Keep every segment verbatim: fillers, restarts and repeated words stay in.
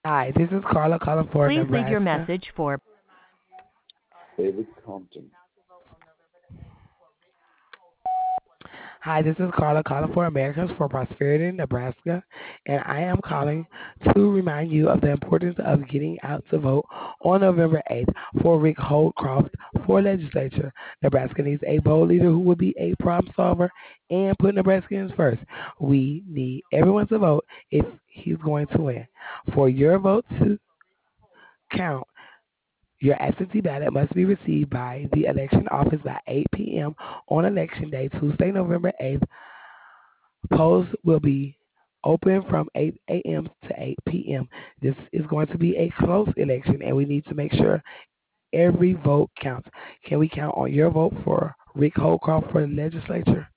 Hi, this is Carla calling for Please leave your Nebraska. message for David Compton. Hi, this is Carla calling for Americans for Prosperity in Nebraska, and I am calling to remind you of the importance of getting out to vote on November eighth for Rick Holdcroft for legislature. Nebraska needs a bold leader who will be a problem solver and put Nebraskans first. We need everyone to vote if he's going to win. For your vote to count, your absentee ballot must be received by the election office by eight p m on election day, Tuesday, November eighth. Polls will be open from eight a m to eight p m. This is going to be a close election, and we need to make sure every vote counts. Can we count on your vote for Rick Holcroft for the legislature?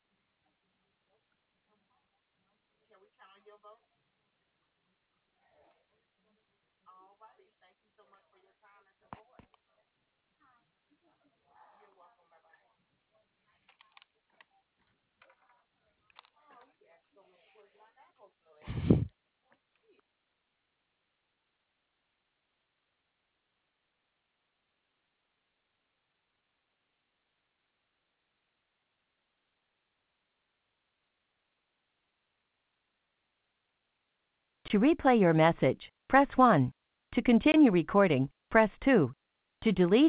to replay your message, press one. To continue recording, press two. To delete